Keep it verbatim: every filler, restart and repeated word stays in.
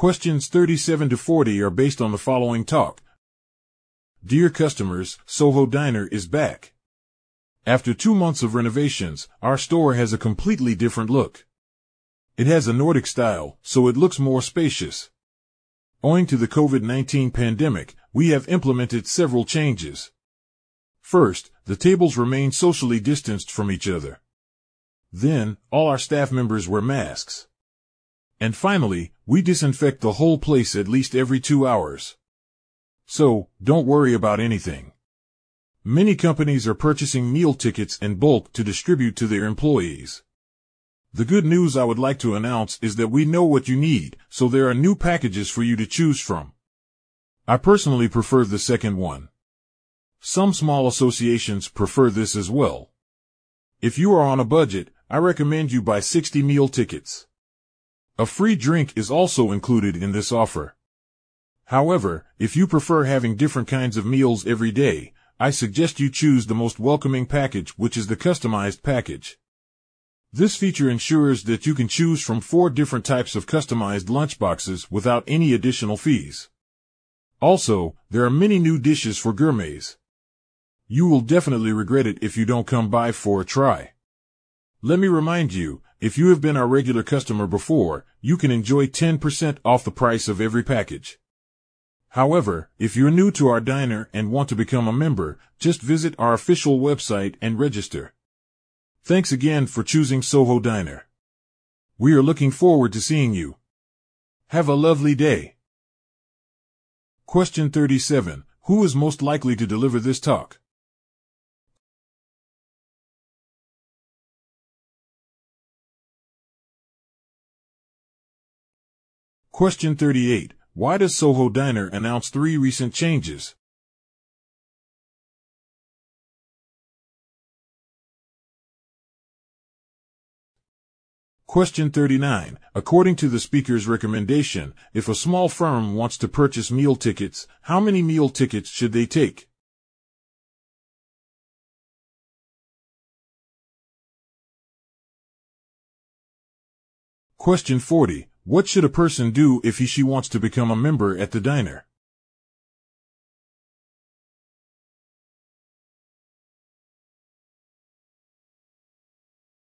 Questions thirty-seven to forty are based on the following talk. Dear customers, Soho Diner is back. After two months of renovations, our store has a completely different look. It has a Nordic style, so it looks more spacious. Owing to the COVID nineteen pandemic, we have implemented several changes. First, the tables remain socially distanced from each other. Then, all our staff members wear masks. And finally, we disinfect the whole place at least every two hours. So, don't worry about anything. Many companies are purchasing meal tickets in bulk to distribute to their employees. The good news I would like to announce is that we know what you need, so there are new packages for you to choose from. I personally prefer the second one. Some small associations prefer this as well. If you are on a budget, I recommend you buy sixty meal tickets. A free drink is also included in this offer. However, if you prefer having different kinds of meals every day, I suggest you choose the most welcoming package, which is the customized package. This feature ensures that you can choose from four different types of customized lunchboxes without any additional fees. Also, there are many new dishes for gourmets. You will definitely regret it if you don't come by for a try. Let me remind you, if you have been our regular customer before, you can enjoy ten percent off the price of every package. However, if you're new to our diner and want to become a member, just visit our official website and register. Thanks again for choosing Soho Diner. We are looking forward to seeing you. Have a lovely day. Question thirty-seven. Who is most likely to deliver this talk? Question thirty-eight. Why does Soho Diner announce three recent changes? Question thirty-nine. According to the speaker's recommendation, if a small firm wants to purchase meal tickets, how many meal tickets should they take? Question forty. What should a person do if he she wants to become a member at the diner?